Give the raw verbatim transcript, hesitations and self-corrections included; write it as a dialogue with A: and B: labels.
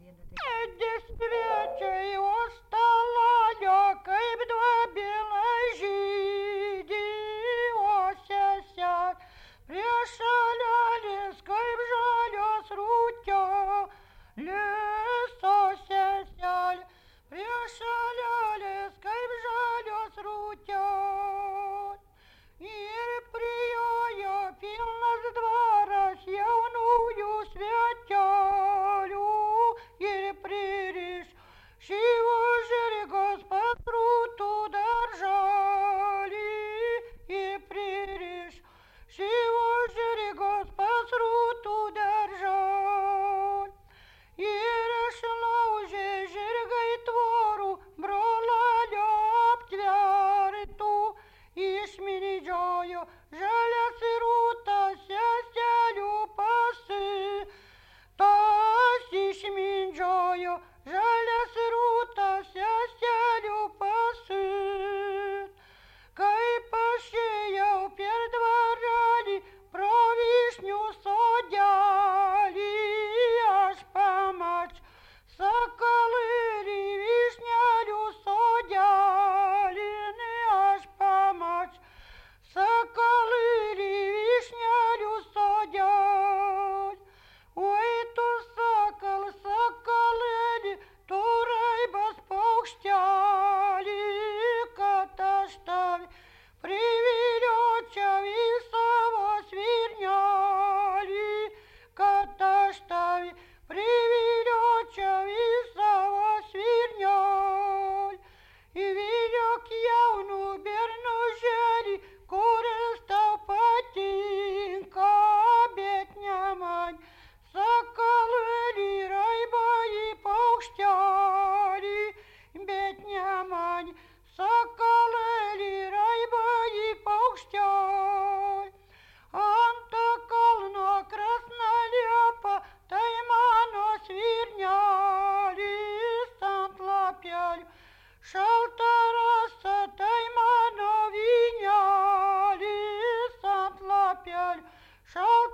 A: Sėdi svečiai, o stalajo, kaip duobelė žydi, o sesel prie šalelis, kaip žalios rūtelės, o sesel prie šalelis, kaip žalios rūtelės. Ir prijojo pilnas dvaras jaunųjų svetelių ir pririš šyvo žirgos pas rūtų darželį ir pririš šyvo žirgos pas rūtų darželį. Ir išlaužė žirgai tvorų brolelio aptvertų, išmindžiojo žalias ir rūtas seselių pasi. Tas išmindžiojo žalias ir rūtas seselių pasi. Kaip aš ėjau per dvarelį pro vyšnių sodelį, aš pamačiau sakalėlį vyšnelių sodelį, aš pamačiau sakalėlį vyšnelių sodelį. Oi tu sakal, sakalėli, tu raibas paukštelį, kad aš tavi priviliočiau į savo svirnelį, kad aš tavi priviliočiau į savo svirnelį. Įviliok jaunų bernužėlį, kuris tau patinka, bet ne man. Sakalėlį, raibąjį paukštelį, bet ne man. Sakalėlį, raibąjį paukštelį. Ant kalno krasna liepa, tai mano svirnelis, ant lapelių šalta rasa, tai mano vynelis, ant lapelių šalta